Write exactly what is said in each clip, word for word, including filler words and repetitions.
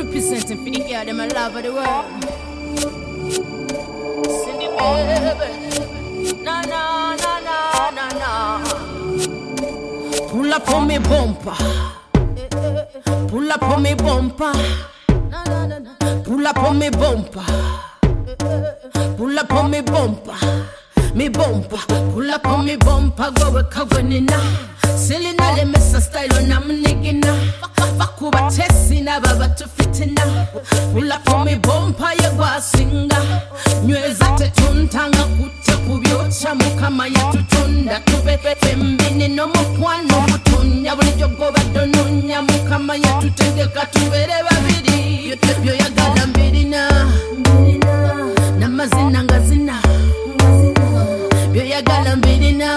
Representing for the girl, them a love of the world. Cindy baby, na na na na na na. Pull up on me bumper, pull up on me bumper, pull up on me bumper, pull up on me bumper, me bumper, pull up on me bumper, go we kagonina. Silly na le messa style on am nigina. Bakuba tesina baba to fitina. Pull up on me bumper ye gwa singa. Nyweza tetuntanga kutte kubyocha mukama yatutunda tube fembini no mukwano mutunya buli jogo badonunya mukama yatutegeka tubere babiri yotebyo yagala mbirina na mazina ngazina byo yagala mbirina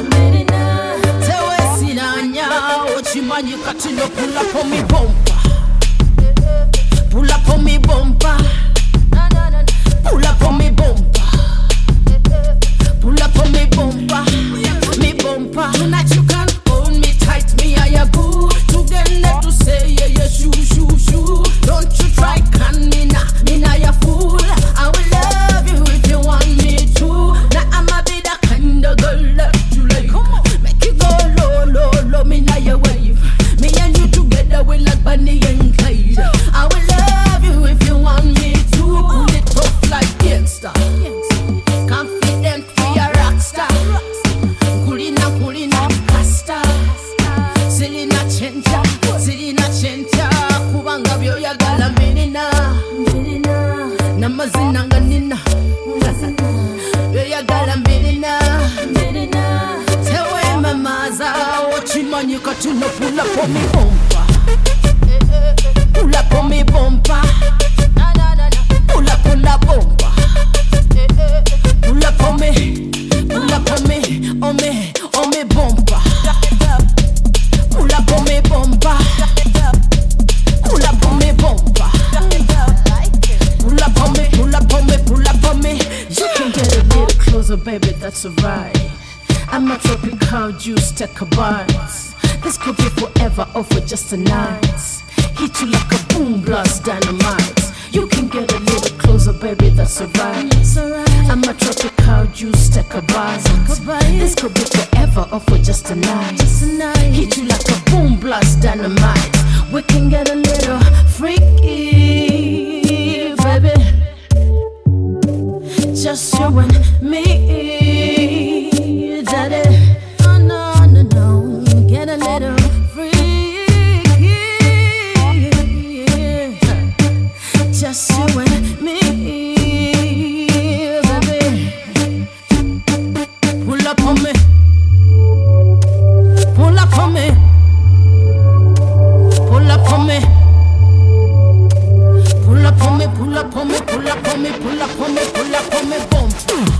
Chimanyi katino pull up on me bumper, pull up on me bumper, pull up on me bumper, pull up on me bumper, me bumper. Tonight you can hold me tight, me I a boo. Together to say yeah yeah shoo shoo shoo. Don't you try can me na, me na ya fool. I will love you if you want me to. Now I'ma be the kind of girl that you like. Make you go low low low, me na ya way. Me and you together we like Bonnie and Clyde. I will love you if you want me to. Pull it tough like gangsta. Confident be a rockstar. Kulina kulina pasta. Selina chencha, Selina chencha. Kubanga byo yagala mirina. Namazina nganina. Byo yagala mirina. Tewe mamaza. Chimanyi katino pull up on me bumper, pull up on me bumper, pull up on the bumper, pull up on me, pull up on me, on me, on me bumper, pull up on me bumper, pull up on me bumper, pull up on me, pull up on me, pull up on me. You can get a little closer, baby, that's alright. I'm a tropical juice, take a bite. This could be forever or for just a night. Hit you like a boom blast dynamite. You can get a little closer, baby, that's alright. I'm a tropical juice, take a bite. This could be forever or for just a night. Hit you like a boom blast dynamite. We can get a little freaky, baby. Just you and me. Oh no, no, no, get a little freaky, just you and me, baby. Pull up on me, pull up on me, pull up on me, pull up on me, pull up on me, pull up on me, pull up on me, pull up on me, boom.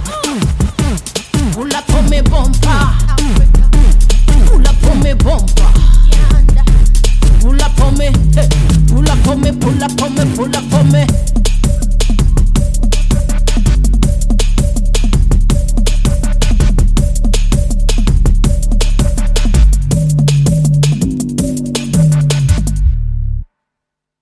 Pull up on me bumper, pull up on me bumper, pull up on me, pull up on me, pull up on me, pull up on me.